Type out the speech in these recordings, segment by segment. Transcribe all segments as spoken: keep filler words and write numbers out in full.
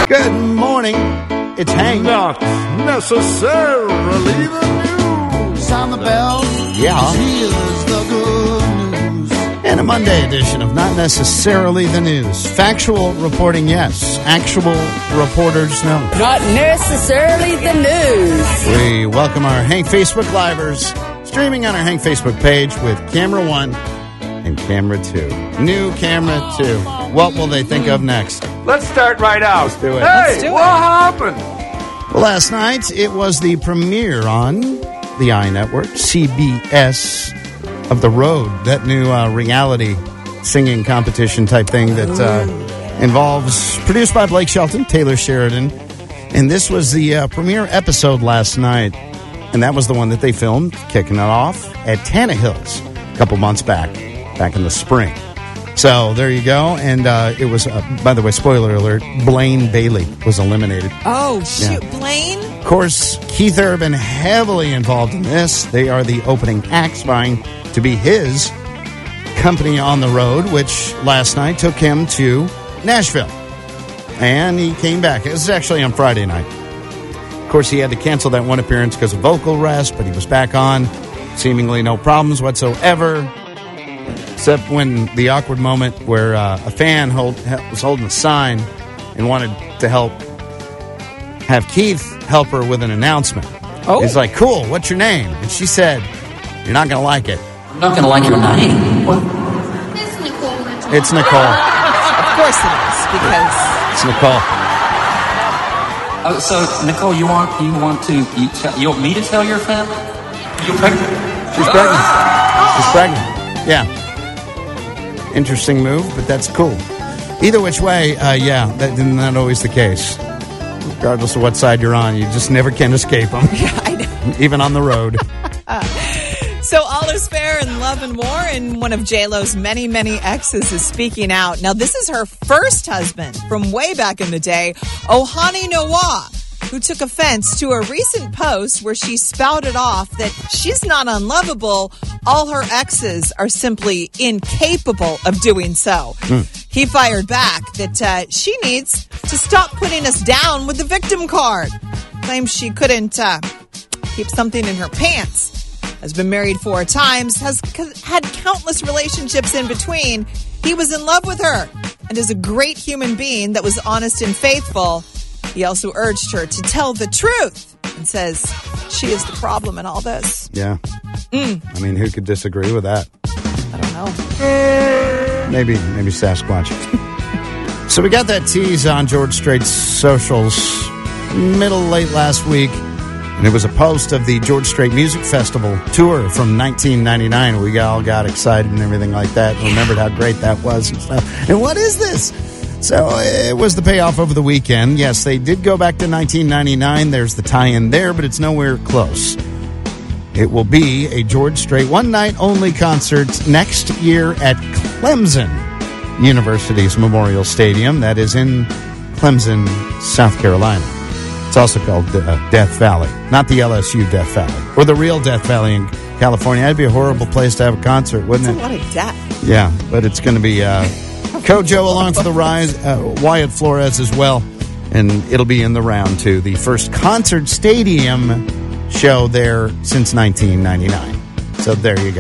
Good morning. It's Hank. Not necessarily the news. Sound the bell. Yeah. Here's the good news. And a Monday edition of Not Necessarily the News. Factual reporting, yes. Actual reporters, no. Not necessarily the news. We welcome our Hank Facebook Livers, streaming on our Hank Facebook page with Camera One and Camera Two. New Camera Two. What will they think of next? Let's start right out. Let's do it. Hey, Let's do what it. happened? Well, last night, it was the premiere on the iNetwork, C B S, of The Road, that new uh, reality singing competition type thing that uh, involves, produced by Blake Shelton, Taylor Sheridan. And this was the uh, premiere episode last night. And that was the one that they filmed, kicking it off at Tannehill's a couple months back, back in the spring. So there you go. And uh, it was, uh, by the way, spoiler alert, Blaine Bailey was eliminated. Oh, shoot. Yeah. Blaine? Of course, Keith Urban heavily involved in this. They are the opening acts, vying to be his company on the road, which last night took him to Nashville. And he came back. It was actually on Friday night. Of course, he had to cancel that one appearance because of vocal rest, but he was back on. Seemingly no problems whatsoever. Except when the awkward moment where uh, a fan hold, was holding a sign and wanted to help have Keith help her with an announcement. Oh. He's like, cool, what's your name? And she said, you're not going to like it. I'm not going to like your name. What? It's Nicole. It's Nicole. Of course it is, because... It's Nicole. Oh, so, Nicole, you want you want to you, tell, you want me to tell your family? You're pregnant. She's pregnant. She's pregnant. Yeah. Interesting move, but that's cool. Either which way, uh, yeah, that's not always the case. Regardless of what side you're on, you just never can escape them. Yeah, I know. Even on the road. So all is fair in love and war, and one of J-Lo's many, many exes is speaking out. Now, this is her first husband from way back in the day, Ohani Noah, who took offense to a recent post where she spouted off that she's not unlovable. All her exes are simply incapable of doing so. Mm. He fired back that uh, she needs to stop putting us down with the victim card. Claims she couldn't uh, keep something in her pants. Has been married four times, has c- had countless relationships in between. He was in love with her and is a great human being that was honest and faithful. He also urged her to tell the truth and says she is the problem in all this. Yeah. Mm. I mean, who could disagree with that? I don't know. Maybe, maybe Sasquatch. So we got that tease on George Strait's socials middle, late last week. And it was a post of the George Strait Music Festival tour from nineteen ninety-nine. We all got excited and everything like that. Remembered how great that was and stuff. And what is this? So it was the payoff over the weekend. Yes, they did go back to nineteen ninety-nine. There's the tie-in there, but it's nowhere close. It will be a George Strait one-night-only concert next year at Clemson University's Memorial Stadium. That is in Clemson, South Carolina. It's also called uh, Death Valley, not the L S U Death Valley, or the real Death Valley in California. That'd be a horrible place to have a concert, wouldn't That's it? a lot of death. Yeah, but it's going to be uh, Kojo along for the ride, uh, Wyatt Flores as well, and it'll be in the round too. The first concert stadium show there since nineteen ninety-nine. So there you go.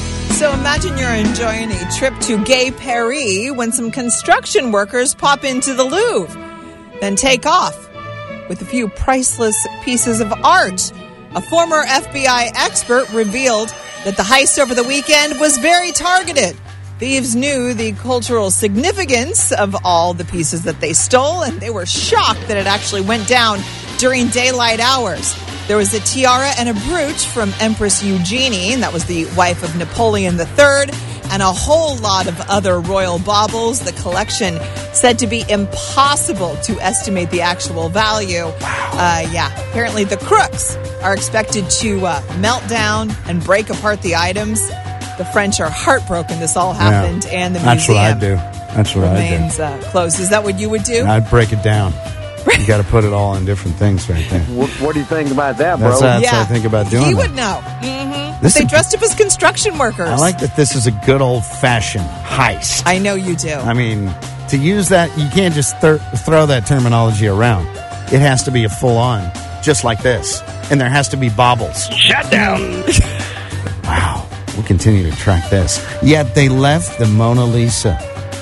So imagine you're enjoying a trip to Gay Paris when some construction workers pop into the Louvre, then take off with a few priceless pieces of art. A former F B I expert revealed that the heist over the weekend was very targeted. Thieves knew the cultural significance of all the pieces that they stole, and they were shocked that it actually went down during daylight hours. There was a tiara and a brooch from Empress Eugenie, and that was the wife of Napoleon the Third, and a whole lot of other royal baubles. The collection said to be impossible to estimate the actual value. Uh, yeah, apparently the crooks are expected to uh, melt down and break apart the items. The French are heartbroken this all happened, Yeah. and the That's museum what I'd do. That's what I'd do. remains uh, closed. Is that what you would do? I'd break it down. You got to put it all in different things right there. What, what do you think about that, bro? That's, that's yeah. what I think about doing He it. would know. Mm-hmm. This They is- dressed up as construction workers. I like that this is a good old-fashioned heist. I know you do. I mean, to use that, you can't just th- throw that terminology around. It has to be a full-on, just like this. And there has to be bobbles. Shut down. Wow. We'll continue to track this. Yet they left the Mona Lisa.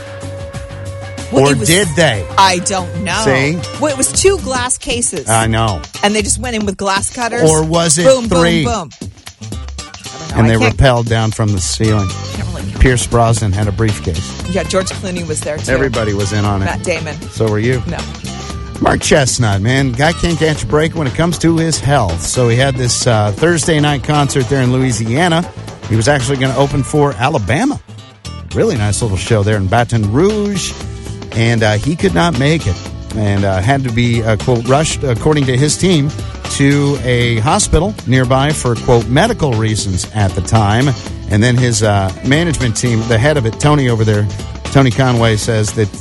Well, or it was- did they? I don't know. See? Well, it was two glass cases. I know. And they just went in with glass cutters. Or was it boom, three? Boom, boom, boom. And I they can't- rappelled down from the ceiling. can't really- Pierce Brosnan had a briefcase. Yeah, George Clooney was there, too. Everybody was in on it. Matt Damon. So were you. No. Mark Chestnut, man, guy can't catch a break when it comes to his health. So he had this uh, Thursday night concert there in Louisiana. He was actually going to open for Alabama. Really nice little show there in Baton Rouge. And uh, he could not make it and uh, had to be, uh, quote, rushed, according to his team, to a hospital nearby for, quote, medical reasons at the time. And then his uh, management team, the head of it, Tony over there, Tony Conway, says that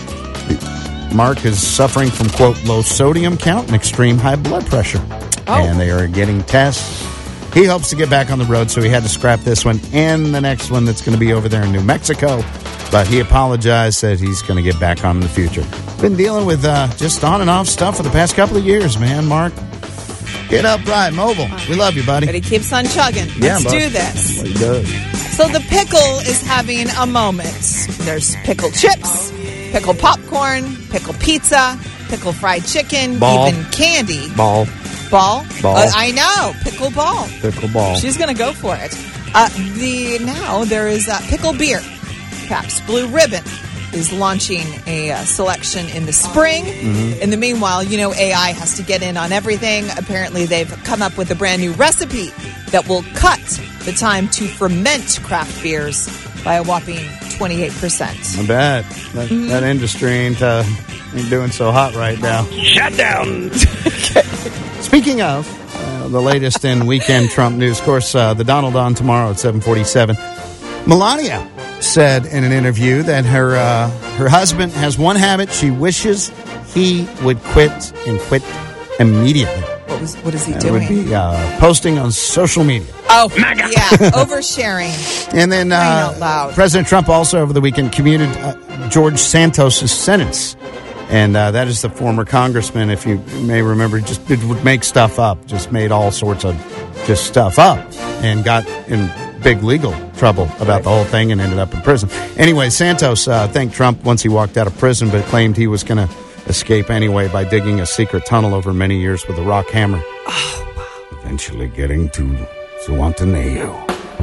Mark is suffering from, quote, low sodium count and extreme high blood pressure. Oh. And they are getting tests. He hopes to get back on the road, so he had to scrap this one and the next one that's going to be over there in New Mexico. But he apologized, said he's going to get back on in the future. Been dealing with uh, just on and off stuff for the past couple of years, man, Mark. Get upright, mobile. We love you, buddy. But he keeps on chugging. Yeah, Let's bud. do this. He does. So the pickle is having a moment. There's pickle chips, pickle popcorn, pickle pizza, pickle fried chicken, Ball. even candy. Ball. Ball? Ball. Uh, I know. Pickle ball. Pickle ball. She's going to go for it. Uh, the Now there is uh, pickle beer. Pabst Blue Ribbon is launching a uh, selection in the spring. Mm-hmm. In the meanwhile, you know, A I has to get in on everything. Apparently, they've come up with a brand new recipe that will cut the time to ferment craft beers by a whopping twenty-eight percent. I bet. That, Mm-hmm. that industry ain't, uh, ain't doing so hot right now. Shut down. Speaking of uh, the latest in weekend Trump news, of course, uh, the Donald on tomorrow at seven forty-seven. Melania said in an interview that her uh, her husband has one habit. She wishes he would quit and quit immediately. What was what is he It doing? would be uh, posting on social media. Oh, yeah, oversharing. And then Crying uh, out loud. President Trump also over the weekend commuted uh, George Santos' sentence. And uh, that is the former congressman, if you may remember, just it would make stuff up, just made all sorts of just stuff up and got in big legal trouble about the whole thing and ended up in prison. Anyway, Santos uh, thanked Trump once he walked out of prison, but claimed he was going to escape anyway by digging a secret tunnel over many years with a rock hammer. Oh, wow. Eventually getting to Guantanamo.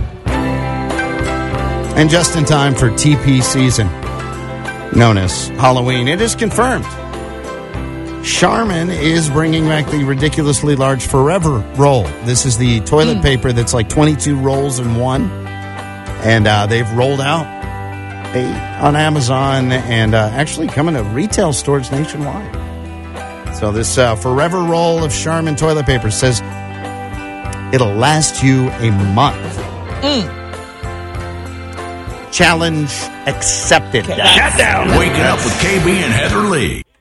And just in time for T P season, known as Halloween, it is confirmed. Charmin is bringing back the ridiculously large Forever roll. This is the toilet Mm. paper that's like twenty-two rolls in one. And uh, they've rolled out a, on Amazon and uh, actually coming to retail stores nationwide. So this uh, Forever roll of Charmin toilet paper says it'll last you a month. Mm. Challenge accepted. Shut down. Wake up with K B and Heather Lee.